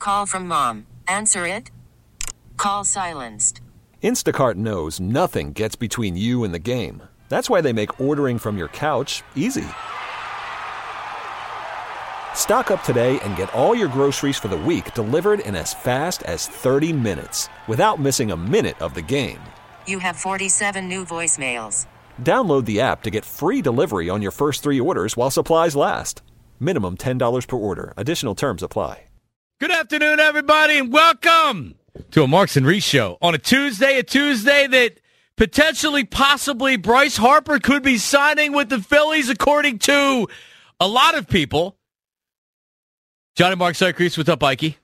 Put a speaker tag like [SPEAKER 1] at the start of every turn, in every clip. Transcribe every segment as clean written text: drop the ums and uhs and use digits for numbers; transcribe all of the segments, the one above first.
[SPEAKER 1] call from mom. Answer it. Call silenced.
[SPEAKER 2] Instacart knows nothing gets between you and the game. That's why they make ordering from your couch easy. Stock up today and get all your groceries for the week delivered in as fast as 30 minutes without missing a minute of the game.
[SPEAKER 1] You have 47 new voicemails.
[SPEAKER 2] Download the app to get free delivery on your first 3 orders while supplies last. Minimum $10 per order. Additional terms apply.
[SPEAKER 3] Good afternoon, everybody, and welcome to a Marks and Reese show on a Tuesday that potentially, possibly, Bryce Harper could be signing with the Phillies, according to a lot of people. Johnny Mark Reese, what's up, Ikey?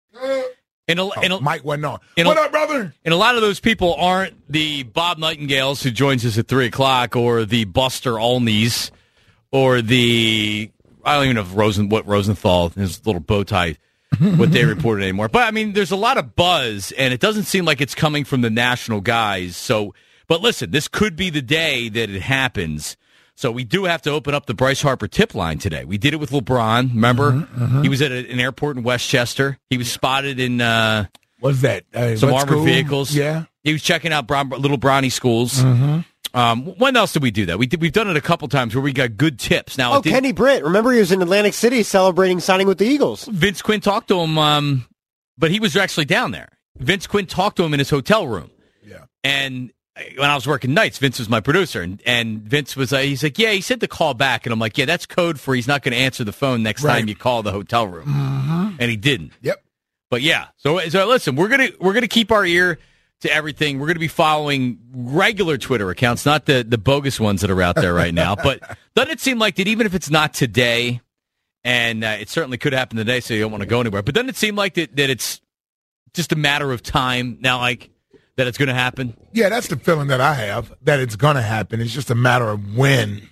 [SPEAKER 4] Mike wasn't on. What up, brother?
[SPEAKER 3] And a lot of those people aren't the Bob Nightingales who joins us at 3 o'clock, or the Buster Olneys, or the, I don't even know what Rosenthal, his little bow tie, what they reported anymore. But, I mean, there's a lot of buzz, and it doesn't seem like it's coming from the national guys. So, but listen, this could be the day that it happens. So we do have to open up the Bryce Harper tip line today. We did it with LeBron. Remember? He was at an airport in Westchester. He was spotted in
[SPEAKER 4] what's that?
[SPEAKER 3] Some armored vehicles.
[SPEAKER 4] Yeah.
[SPEAKER 3] He was checking out little Bronny schools. When else did we do that? We've done it a couple times where we got good tips. Now,
[SPEAKER 5] Kenny Britt. Remember, he was in Atlantic City celebrating signing with the Eagles.
[SPEAKER 3] Vince Quinn talked to him, but he was actually down there. Vince Quinn talked to him in his hotel room.
[SPEAKER 4] Yeah.
[SPEAKER 3] And when I was working nights, Vince was my producer, and Vince was he's like, yeah, he said to call back, and I'm like, yeah, that's code for he's not going to answer the phone next time you call the hotel room, and he didn't.
[SPEAKER 4] Yep.
[SPEAKER 3] But yeah, so listen, we're gonna keep our ear to everything. We're gonna be following regular Twitter accounts, not the bogus ones that are out there right now. But doesn't it seem like that even if it's not today, and it certainly could happen today, so you don't want to go anywhere. But doesn't it seem like that it's just a matter of time now, like, that it's going to happen?
[SPEAKER 4] Yeah, that's the feeling that I have, that it's going to happen. It's just a matter of when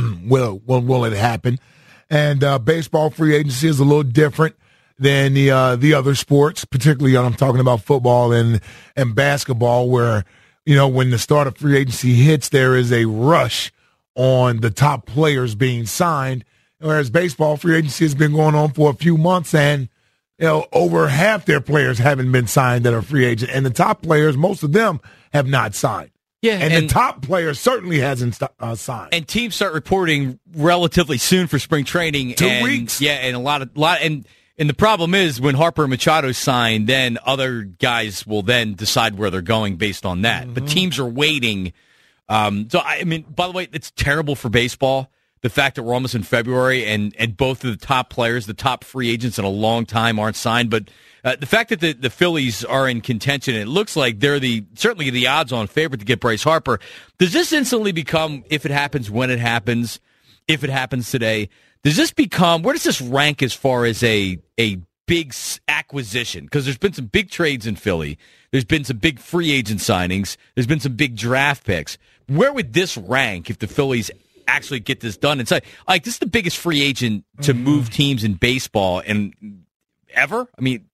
[SPEAKER 4] will it happen. And baseball free agency is a little different than the other sports, particularly I'm talking about football and basketball, where, you know, when the start of free agency hits, there is a rush on the top players being signed, whereas baseball free agency has been going on for a few months, and over half their players haven't been signed that are free agent. And the top players, most of them have not signed.
[SPEAKER 3] Yeah,
[SPEAKER 4] and the top player certainly hasn't signed.
[SPEAKER 3] And teams start reporting relatively soon for spring training.
[SPEAKER 4] 2 weeks.
[SPEAKER 3] Yeah, and a lot. And the problem is when Harper and Machado sign, then other guys will then decide where they're going based on that. But teams are waiting. So, I mean, by the way, it's terrible for baseball. The fact that we're almost in February and both of the top players, the top free agents in a long time, aren't signed. But the fact that the Phillies are in contention, it looks like they're certainly the odds-on favorite to get Bryce Harper. Does this instantly become, if it happens, when it happens, if it happens today, does this become, where does this rank as far as a big acquisition? Because there's been some big trades in Philly. There's been some big free agent signings. There's been some big draft picks. Where would this rank if the Phillies actually get this done? And say, like, this is the biggest free agent to move teams in baseball and ever. I mean,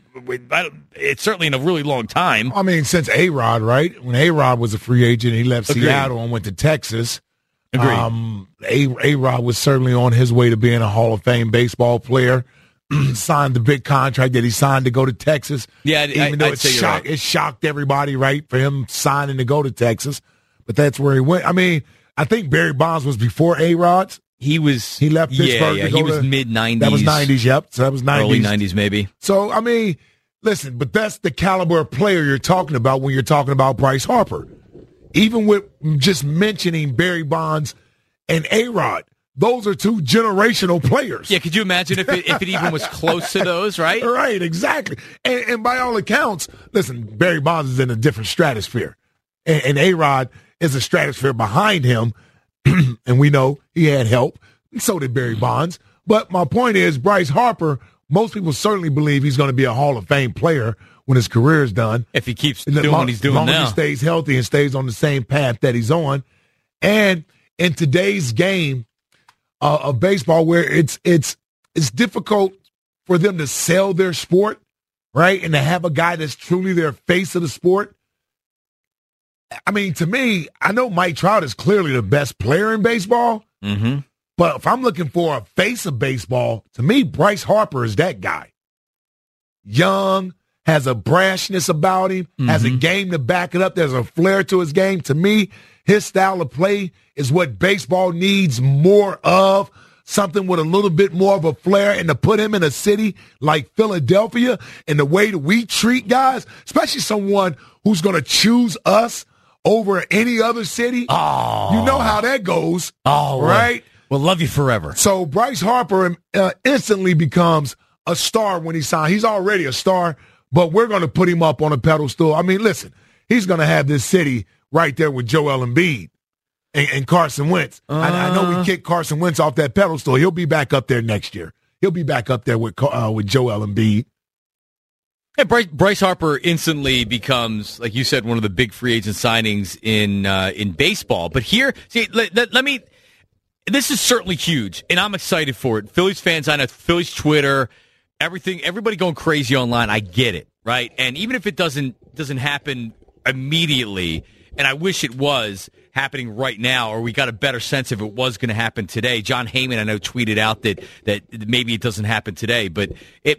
[SPEAKER 3] it's certainly in a really long time.
[SPEAKER 4] I mean, since A-Rod, right? When A-Rod was a free agent, he left Seattle and went to Texas.
[SPEAKER 3] Agreed.
[SPEAKER 4] A-Rod was certainly on his way to being a Hall of Fame baseball player. Signed the big contract that he signed to go to Texas.
[SPEAKER 3] Yeah,
[SPEAKER 4] even though it shocked everybody, right, for him signing to go to Texas. But that's where he went. I mean, I think Barry Bonds was before A-Rod's.
[SPEAKER 3] He
[SPEAKER 4] left Pittsburgh.
[SPEAKER 3] Yeah, he was mid-90s.
[SPEAKER 4] That was 90s, yep. So that was 90s.
[SPEAKER 3] Early 90s, maybe.
[SPEAKER 4] So, I mean, listen, but that's the caliber of player you're talking about when you're talking about Bryce Harper. Even with just mentioning Barry Bonds and A-Rod, those are two generational players.
[SPEAKER 3] Yeah, could you imagine if it even was close to those, right?
[SPEAKER 4] Right, exactly. And by all accounts, listen, Barry Bonds is in a different stratosphere. And A-Rod is a stratosphere behind him. And we know he had help. And so did Barry Bonds. But my point is, Bryce Harper, most people certainly believe he's going to be a Hall of Fame player when his career is done.
[SPEAKER 3] If he keeps doing what he's doing now.
[SPEAKER 4] As long as he stays healthy and stays on the same path that he's on. And in today's game of baseball, where it's difficult for them to sell their sport, right, and to have a guy that's truly their face of the sport. I mean, to me, I know Mike Trout is clearly the best player in baseball, but if I'm looking for a face of baseball, to me, Bryce Harper is that guy. young, has a brashness about him, has a game to back it up. There's a flair to his game. To me, his style of play is what baseball needs more of, something with a little bit more of a flair, and to put him in a city like Philadelphia and the way that we treat guys, especially someone who's going to choose us over any other city.
[SPEAKER 3] Oh.
[SPEAKER 4] You know how that goes, right?
[SPEAKER 3] We'll love you forever.
[SPEAKER 4] So Bryce Harper instantly becomes a star when he signed. He's already a star, but we're going to put him up on a pedestal. I mean, listen, he's going to have this city right there with Joel Embiid and Carson Wentz. I know we kicked Carson Wentz off that pedestal. He'll be back up there next year. He'll be back up there with Joel Embiid.
[SPEAKER 3] Yeah, Bryce Harper instantly becomes, like you said, one of the big free agent signings in baseball. But here, see, let me. This is certainly huge, and I'm excited for it. Phillies fans, I know Phillies Twitter, everything, everybody going crazy online. I get it, right? And even if it doesn't happen immediately, and I wish it was happening right now, or we got a better sense if it was going to happen today. John Heyman, I know, tweeted out that maybe it doesn't happen today, but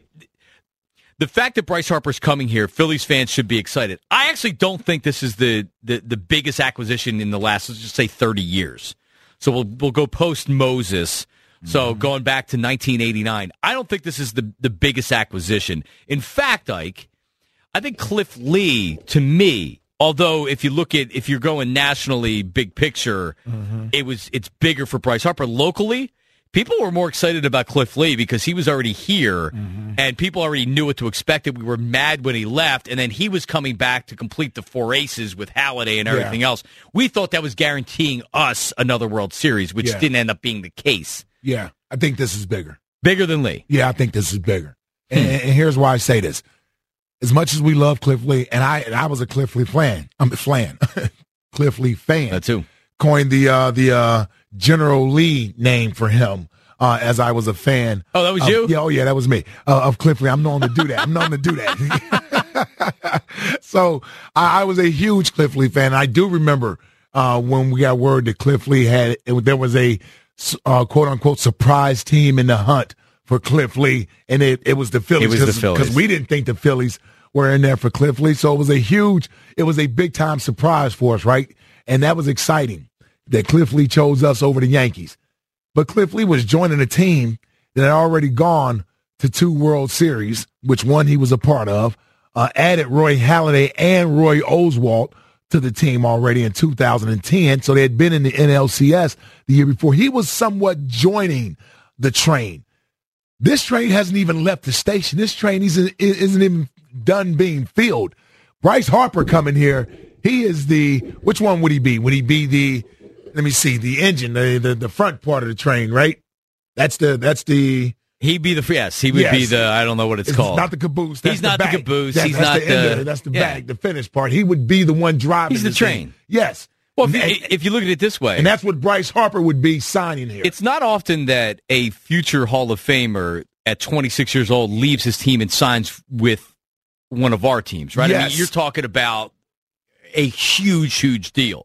[SPEAKER 3] the fact that Bryce Harper's coming here, Phillies fans should be excited. I actually don't think this is the biggest acquisition in the last, let's just say, 30 years. So we'll go post Moses. So going back to 1989, I don't think this is the biggest acquisition. In fact, Ike, I think Cliff Lee, to me, although if you're going nationally, big picture, it's bigger for Bryce Harper. Locally, people were more excited about Cliff Lee because he was already here, and people already knew what to expect. We were mad when he left, and then he was coming back to complete the four aces with Halladay and everything else. We thought that was guaranteeing us another World Series, which didn't end up being the case.
[SPEAKER 4] Yeah, I think this is bigger.
[SPEAKER 3] Bigger than Lee.
[SPEAKER 4] Yeah, I think this is bigger. And here's why I say this. As much as we love Cliff Lee, and I was a Cliff Lee fan. Cliff Lee fan.
[SPEAKER 3] That too.
[SPEAKER 4] Coined the General Lee name for him as I was a fan.
[SPEAKER 3] Oh, that was you?
[SPEAKER 4] Yeah, that was me. Of Cliff Lee. I'm known to do that. So I was a huge Cliff Lee fan. I do remember when we got word that Cliff Lee there was a quote-unquote surprise team in the hunt for Cliff Lee, and it was the Phillies.
[SPEAKER 3] It was the Phillies.
[SPEAKER 4] Because we didn't think the Phillies were in there for Cliff Lee, so it was a big-time surprise for us, right? And that was exciting that Cliff Lee chose us over the Yankees. But Cliff Lee was joining a team that had already gone to 2 World Series, which one he was a part of, added Roy Halladay and Roy Oswalt to the team already in 2010. So they had been in the NLCS the year before. He was somewhat joining the train. This train hasn't even left the station. This train isn't even done being filled. Bryce Harper coming here, he is which one would he be? Would he be the engine, the front part of the train, right? That's the
[SPEAKER 3] He'd be he would be the, I don't know what it's called.
[SPEAKER 4] Not the caboose.
[SPEAKER 3] He's not the caboose.
[SPEAKER 4] That's the bag, the finished part. He would be the one driving.
[SPEAKER 3] He's the train.
[SPEAKER 4] Thing. Yes.
[SPEAKER 3] Well, if you look at it this way.
[SPEAKER 4] And that's what Bryce Harper would be signing here.
[SPEAKER 3] It's not often that a future Hall of Famer at 26 years old leaves his team and signs with one of our teams, right?
[SPEAKER 4] Yes.
[SPEAKER 3] I mean, you're talking about a huge, huge deal.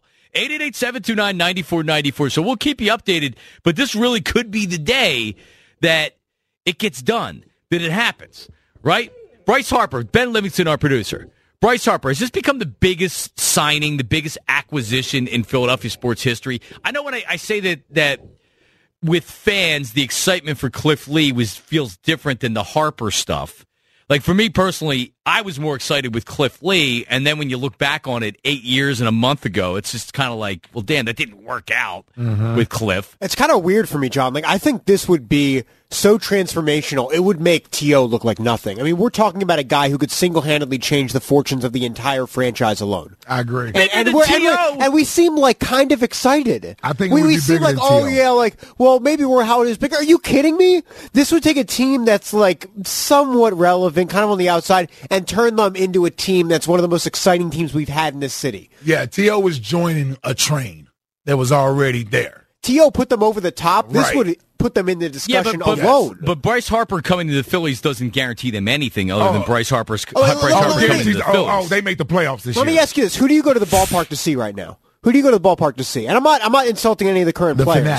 [SPEAKER 3] 888-729-9494. So we'll keep you updated, but this really could be the day that it gets done, that it happens, right? Bryce Harper, Ben Livingston, our producer. Bryce Harper, has this become the biggest signing, the biggest acquisition in Philadelphia sports history? I know when I say that with fans, the excitement for Cliff Lee feels different than the Harper stuff. Like, for me personally, I was more excited with Cliff Lee, and then when you look back on it 8 years and a month ago, it's just kind of like, well, damn, that didn't work out with Cliff.
[SPEAKER 5] It's kind of weird for me, John. Like, I think this would be so transformational, it would make T.O. look like nothing. I mean, we're talking about a guy who could single-handedly change the fortunes of the entire franchise alone.
[SPEAKER 4] I agree.
[SPEAKER 5] And we seem like kind of excited.
[SPEAKER 4] I think we
[SPEAKER 5] seem like,
[SPEAKER 4] oh
[SPEAKER 5] yeah, like, well, maybe we're how it is bigger. Are you kidding me? This would take a team that's like somewhat relevant, kind of on the outside, and turn them into a team that's one of the most exciting teams we've had in this city.
[SPEAKER 4] Yeah, T.O. was joining a train that was already there.
[SPEAKER 5] T.O. put them over the top. This
[SPEAKER 4] Right.
[SPEAKER 5] would put them in the discussion
[SPEAKER 3] but
[SPEAKER 5] alone.
[SPEAKER 3] But Bryce Harper coming to the Phillies doesn't guarantee them anything other than Bryce Harper coming to the Phillies.
[SPEAKER 4] They make the playoffs this year.
[SPEAKER 5] Let me ask you this. Who do you go to the ballpark to see right now? Who do you go to the ballpark to see? And I'm not insulting any of the current players.
[SPEAKER 4] Fanatic.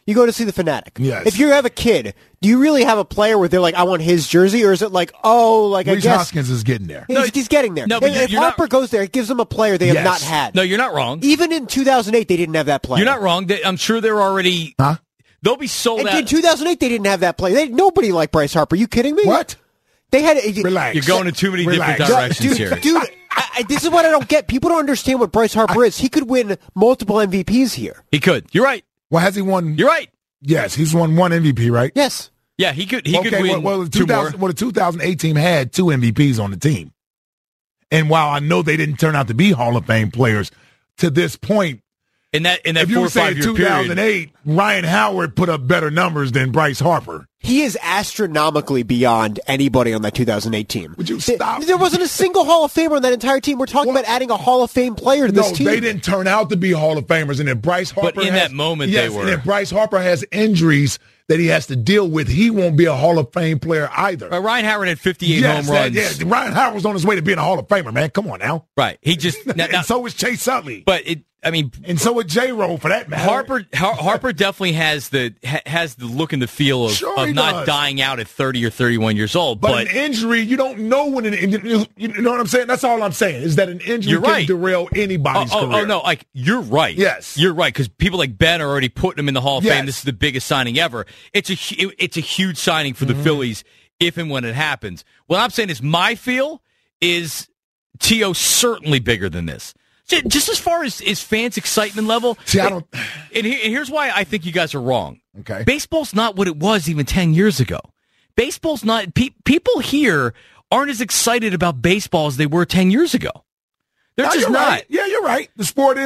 [SPEAKER 5] You go to see the Fanatic.
[SPEAKER 4] Yes.
[SPEAKER 5] If you have a kid, do you really have a player where they're like, I want his jersey? Or is it like, I
[SPEAKER 4] Reese
[SPEAKER 5] guess.
[SPEAKER 4] Hoskins is getting there.
[SPEAKER 5] He's getting there.
[SPEAKER 3] No, but
[SPEAKER 5] if
[SPEAKER 3] you're
[SPEAKER 5] Harper
[SPEAKER 3] not-
[SPEAKER 5] goes there, it gives them a player they have
[SPEAKER 4] Yes.
[SPEAKER 5] not had.
[SPEAKER 3] No, you're not wrong.
[SPEAKER 5] Even in 2008, they didn't have that player.
[SPEAKER 3] You're not wrong. I'm sure they're already.
[SPEAKER 4] Huh?
[SPEAKER 3] They'll be sold
[SPEAKER 5] In
[SPEAKER 3] out.
[SPEAKER 5] 2008, they didn't have that player. Nobody liked Bryce Harper. You kidding me?
[SPEAKER 4] What?
[SPEAKER 5] They had.
[SPEAKER 4] Relax.
[SPEAKER 3] You're going in too many different
[SPEAKER 4] Relax.
[SPEAKER 3] directions here.
[SPEAKER 5] Dude, this is what I don't get. People don't understand what Bryce Harper is. He could win multiple MVPs here.
[SPEAKER 3] He could. You're right.
[SPEAKER 4] Well, has he won?
[SPEAKER 3] You're right.
[SPEAKER 4] Yes, he's won one MVP, right?
[SPEAKER 5] Yes.
[SPEAKER 3] Yeah, he could. He could win
[SPEAKER 4] well,
[SPEAKER 3] two more.
[SPEAKER 4] the 2008 team had 2 MVPs on the team. And while I know they didn't turn out to be Hall of Fame players, to this point,
[SPEAKER 3] In that
[SPEAKER 4] if
[SPEAKER 3] 4
[SPEAKER 4] you
[SPEAKER 3] or
[SPEAKER 4] were
[SPEAKER 3] 5
[SPEAKER 4] saying
[SPEAKER 3] year period.
[SPEAKER 4] 2008, Ryan Howard put up better numbers than Bryce Harper.
[SPEAKER 5] He is astronomically beyond anybody on that 2008 team.
[SPEAKER 4] Would you stop?
[SPEAKER 5] There wasn't a single Hall of Famer on that entire team. We're talking about adding a Hall of Fame player to this
[SPEAKER 4] No,
[SPEAKER 5] team.
[SPEAKER 4] they didn't turn out to be Hall of Famers. And if Bryce Harper
[SPEAKER 3] in that moment,
[SPEAKER 4] yes,
[SPEAKER 3] they were.
[SPEAKER 4] And if Bryce Harper has injuries that he has to deal with, he won't be a Hall of Fame player either.
[SPEAKER 3] Ryan Howard had 58
[SPEAKER 4] Yes,
[SPEAKER 3] home runs.
[SPEAKER 4] yeah, Ryan Howard was on his way to being a Hall of Famer, man. Come on now.
[SPEAKER 3] Right. He just.
[SPEAKER 4] And so is Chase Utley.
[SPEAKER 3] But it. I mean,
[SPEAKER 4] And so would J-Roll, for that matter.
[SPEAKER 3] Harper definitely has the look and the feel of,
[SPEAKER 4] Sure
[SPEAKER 3] of
[SPEAKER 4] he
[SPEAKER 3] not
[SPEAKER 4] does.
[SPEAKER 3] dying out at 30 or 31 years old.
[SPEAKER 4] But an injury, you don't know when you know what I'm saying? That's all I'm saying, is that an injury
[SPEAKER 3] You're
[SPEAKER 4] can
[SPEAKER 3] right.
[SPEAKER 4] derail anybody's career.
[SPEAKER 3] Oh, no, like, you're right.
[SPEAKER 4] Yes.
[SPEAKER 3] You're right, because people like Ben are already putting him in the Hall of
[SPEAKER 4] Yes.
[SPEAKER 3] Fame. This is the biggest signing ever. It's a huge signing for the Phillies if and when it happens. What I'm saying is my feel is T.O. certainly bigger than this. Just as far as fans' excitement level.
[SPEAKER 4] See, I don't...
[SPEAKER 3] And here's why I think you guys are wrong.
[SPEAKER 4] Okay.
[SPEAKER 3] Baseball's not what it was even 10 years ago. Baseball's not... people here aren't as excited about baseball as they were 10 years ago. They're
[SPEAKER 4] No,
[SPEAKER 3] just
[SPEAKER 4] you're
[SPEAKER 3] not.
[SPEAKER 4] right. Yeah, you're right. The sport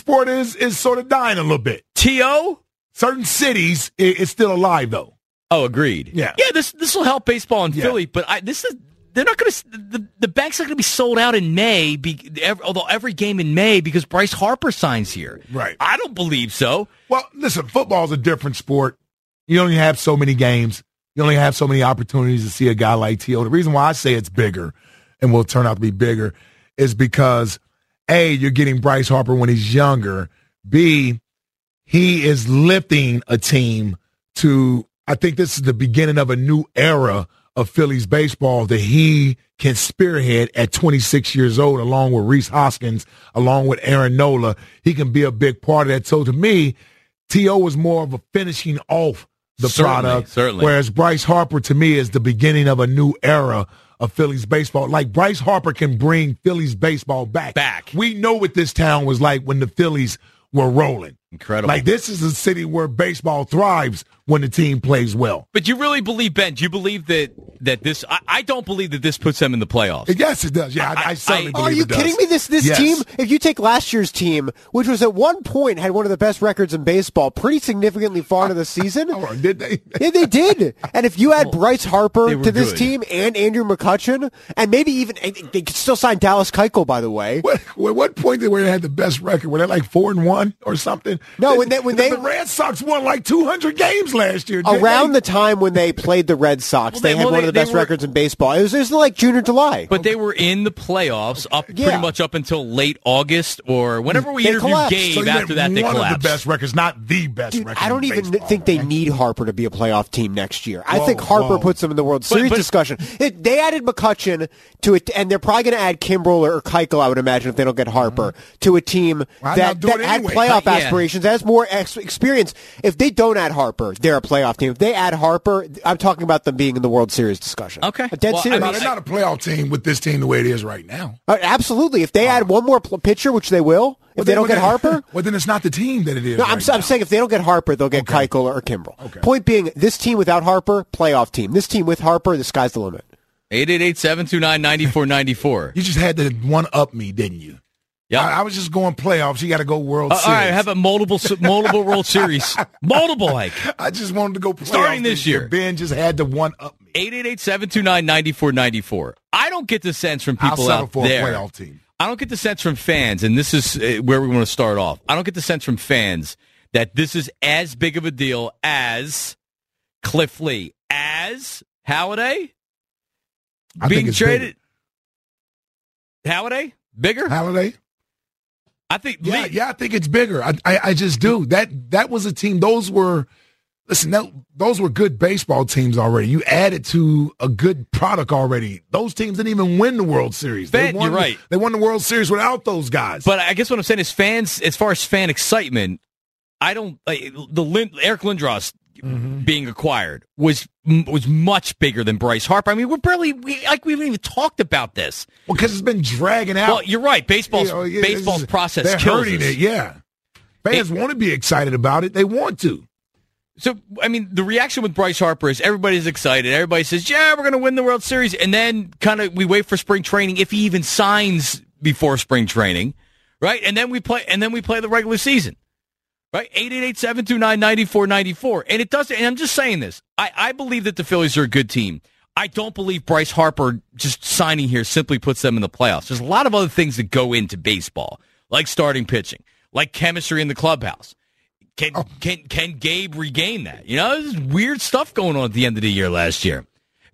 [SPEAKER 4] is sort of dying a little bit.
[SPEAKER 3] T.O.?
[SPEAKER 4] Certain cities, it's still alive, though.
[SPEAKER 3] Oh, agreed.
[SPEAKER 4] Yeah.
[SPEAKER 3] Yeah, this will help baseball in
[SPEAKER 4] Yeah.
[SPEAKER 3] Philly, but they're not going to. The bank's not going to be sold out in May. Although every game in May because Bryce Harper signs here.
[SPEAKER 4] Right.
[SPEAKER 3] I don't believe so.
[SPEAKER 4] Well, listen, football's a different sport. You only have so many games. You only have so many opportunities to see a guy like T.O. The reason why I say it's bigger and will turn out to be bigger is because, A, you're getting Bryce Harper when he's younger. B, he is lifting a team to, I think this is the beginning of a new era of Phillies baseball that he can spearhead at 26 years old, along with Reese Hoskins, along with Aaron Nola. He can be a big part of that. So to me, T.O. is more of a finishing off the product.
[SPEAKER 3] Certainly.
[SPEAKER 4] Whereas Bryce Harper, to me, is the beginning of a new era of Phillies baseball. Like, Bryce Harper can bring Phillies baseball back. We know what this town was like when the Phillies were rolling.
[SPEAKER 3] Incredible.
[SPEAKER 4] Like, this is a city where baseball thrives when the team plays well.
[SPEAKER 3] But you really believe, Ben? Do you believe that this? I don't believe that this puts them in the playoffs.
[SPEAKER 4] Yes, it does. Yeah, I certainly believe
[SPEAKER 5] Are you
[SPEAKER 4] it does.
[SPEAKER 5] kidding me? This
[SPEAKER 4] Yes.
[SPEAKER 5] team, if you take last year's team, which was at one point had one of the best records in baseball, pretty significantly far into the season.
[SPEAKER 4] Oh, did they?
[SPEAKER 5] Yeah, they did. And if you add Bryce Harper
[SPEAKER 3] they were
[SPEAKER 5] to this
[SPEAKER 3] good.
[SPEAKER 5] team and Andrew McCutchen, and maybe even they could still sign Dallas Keuchel, by the way.
[SPEAKER 4] What point did they had the best record? Were they like 4-1 or something?
[SPEAKER 5] No, when they
[SPEAKER 4] the Red Sox won like 200 games last year. didn't
[SPEAKER 5] around
[SPEAKER 4] they?
[SPEAKER 5] the time when they played the Red Sox, they had one of the best
[SPEAKER 3] were-
[SPEAKER 5] records in baseball. It was like June or July.
[SPEAKER 3] But they were in the playoffs
[SPEAKER 5] Yeah.
[SPEAKER 3] pretty much up until late August or whenever we
[SPEAKER 5] They
[SPEAKER 3] interviewed
[SPEAKER 5] collapsed.
[SPEAKER 3] Gabe.
[SPEAKER 4] So you
[SPEAKER 3] After that,
[SPEAKER 4] meant
[SPEAKER 3] they
[SPEAKER 4] one
[SPEAKER 3] collapsed.
[SPEAKER 4] of the best records, not the best
[SPEAKER 5] Dude,
[SPEAKER 4] record.
[SPEAKER 5] I don't
[SPEAKER 4] in
[SPEAKER 5] even
[SPEAKER 4] baseball,
[SPEAKER 5] think they
[SPEAKER 4] man.
[SPEAKER 5] need Harper to be a playoff team next year. I
[SPEAKER 4] Whoa,
[SPEAKER 5] think Harper
[SPEAKER 4] whoa.
[SPEAKER 5] puts them in the World Series
[SPEAKER 3] but-
[SPEAKER 5] discussion. They added McCutchen to it, and they're probably going to add Kimbrel or Keuchel, I would imagine, if they don't get Harper, to a team
[SPEAKER 4] Why
[SPEAKER 5] that
[SPEAKER 4] not do it
[SPEAKER 5] had
[SPEAKER 4] anyway?
[SPEAKER 5] playoff
[SPEAKER 3] Yeah.
[SPEAKER 5] aspirations, that has more experience. If they don't add Harper, they're a playoff team. If they add Harper, I'm talking about them being in the World Series discussion.
[SPEAKER 3] Okay.
[SPEAKER 5] A dead
[SPEAKER 3] Well, I
[SPEAKER 5] serious.
[SPEAKER 3] mean,
[SPEAKER 4] No, they're not a playoff team with this team the way it is right now.
[SPEAKER 5] Absolutely. If they add one more pitcher, which they will, if they don't get Harper.
[SPEAKER 4] well, then it's not the team that it is.
[SPEAKER 5] No,
[SPEAKER 4] right
[SPEAKER 5] I'm
[SPEAKER 4] now.
[SPEAKER 5] saying if they don't get Harper, they'll get Keuchel or Kimbrel.
[SPEAKER 4] Okay.
[SPEAKER 5] Point being, this team without Harper, playoff team. This team with Harper, the sky's the limit.
[SPEAKER 3] 888-729-9494.
[SPEAKER 4] You just had to one up me, didn't you?
[SPEAKER 3] Yep.
[SPEAKER 4] I was just going playoffs. You got to go World Series.
[SPEAKER 3] All right, how about multiple World Series? Multiple, like.
[SPEAKER 4] I just wanted to go playoffs
[SPEAKER 3] Starting this year.
[SPEAKER 4] Ben just had to one up me.
[SPEAKER 3] 888-729-9494. I don't get the sense from
[SPEAKER 4] I'll
[SPEAKER 3] people
[SPEAKER 4] settle
[SPEAKER 3] out
[SPEAKER 4] for
[SPEAKER 3] there.
[SPEAKER 4] a playoff team.
[SPEAKER 3] I don't get the sense from fans, and this is where we want to start off. I don't get the sense from fans that this is as big of a deal as Cliff Lee, as Halladay
[SPEAKER 4] I
[SPEAKER 3] being
[SPEAKER 4] think it's
[SPEAKER 3] traded. Halladay? Bigger?
[SPEAKER 4] bigger. Halladay?
[SPEAKER 3] I think
[SPEAKER 4] Yeah,
[SPEAKER 3] Lee.
[SPEAKER 4] yeah, I think it's bigger. I just do. That was a team. Those were listen, those were good baseball teams already. You added to a good product already. Those teams didn't even win the World Series.
[SPEAKER 3] You're right.
[SPEAKER 4] They won the World Series without those guys.
[SPEAKER 3] But I guess what I'm saying is fans, as far as fan excitement, I don't Eric Lindros being acquired was much bigger than Bryce Harper. I mean, we haven't even talked about this.
[SPEAKER 4] Well, because it's been dragging out.
[SPEAKER 3] Well, you're right. Baseball's process
[SPEAKER 4] they're
[SPEAKER 3] kills
[SPEAKER 4] hurting
[SPEAKER 3] us.
[SPEAKER 4] it. Yeah, fans want to be excited about it. They want to.
[SPEAKER 3] So, I mean, the reaction with Bryce Harper is everybody's excited. Everybody says, yeah, we're going to win the World Series. And then kind of we wait for spring training if he even signs before spring training, right? And then we play the regular season. Right, 888-729-9494. And it doesn't. And I'm just saying this. I believe that the Phillies are a good team. I don't believe Bryce Harper just signing here simply puts them in the playoffs. There's a lot of other things that go into baseball, like starting pitching, like chemistry in the clubhouse. Can Gabe regain that? You know, there's weird stuff going on at the end of the year last year.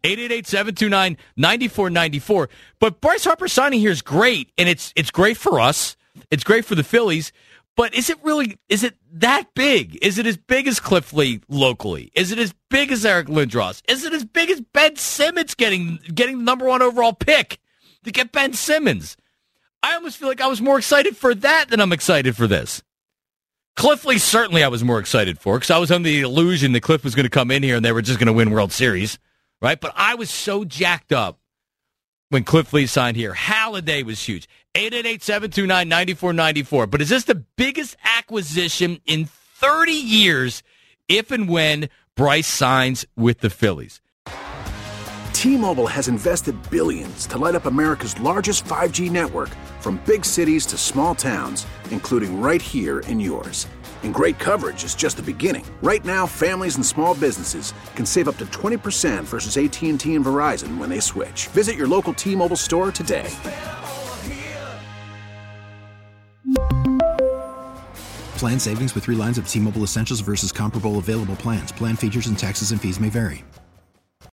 [SPEAKER 3] 888-729-9494. But Bryce Harper signing here is great, and it's great for us. It's great for the Phillies. But is it that big? Is it as big as Cliff Lee locally? Is it as big as Eric Lindros? Is it as big as Ben Simmons getting the number 1 overall pick to get Ben Simmons? I almost feel like I was more excited for that than I'm excited for this. Cliff Lee, certainly I was more excited for because I was under the illusion that Cliff was going to come in here and they were just going to win World Series, right? But I was so jacked up when Cliff Lee signed here. Halladay was huge. 888-729-9494. But is this the biggest acquisition in 30 years if and when Bryce signs with the Phillies?
[SPEAKER 6] T-Mobile has invested billions to light up America's largest 5G network, from big cities to small towns, including right here in yours. And great coverage is just the beginning. Right now, families and small businesses can save up to 20% versus AT&T and Verizon when they switch. Visit your local T-Mobile store today.
[SPEAKER 7] Plan savings with 3 lines of T-Mobile Essentials versus comparable available plans. Plan features and taxes and fees may vary.